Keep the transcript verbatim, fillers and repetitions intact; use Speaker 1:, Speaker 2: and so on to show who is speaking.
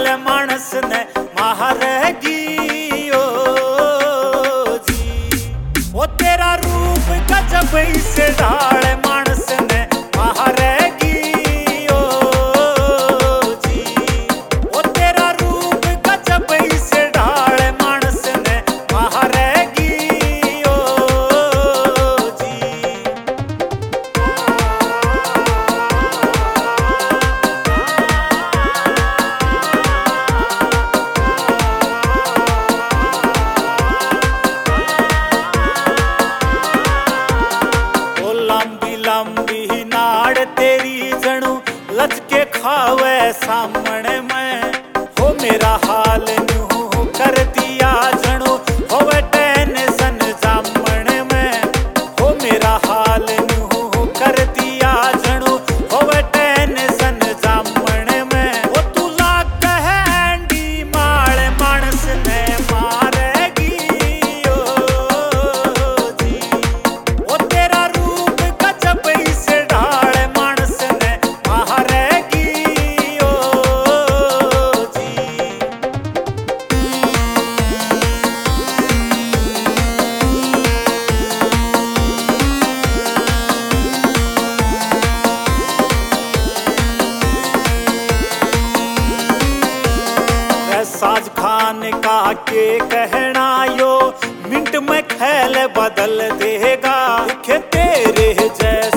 Speaker 1: ढाल मानस ने महारगी ओ जी। ओ तेरा रूप गजब से ढाल मानस ने महारगी ओ जी। ओ तेरा रूप गजब से ढाल मानस ने महारगी ओ जी। लंबी लंबी नाड़ तेरी जणू लचके खावे सामने में हो मेरा हाल न्यू कर दिया जणू होवे टेंशन जामण में हो मेरा हाल न्यू कर दिया जणू होवे टेंशन जामण में। वो तू लाग हैंडी माल मानस ने मारेगी ओ जी। वो तेरा रूप गजब से ढाल मानस ने महारगी ओ जी। साज खान का के कहना यो मिनट में ख्याल बदल देगा। दिखे तेरे जैसे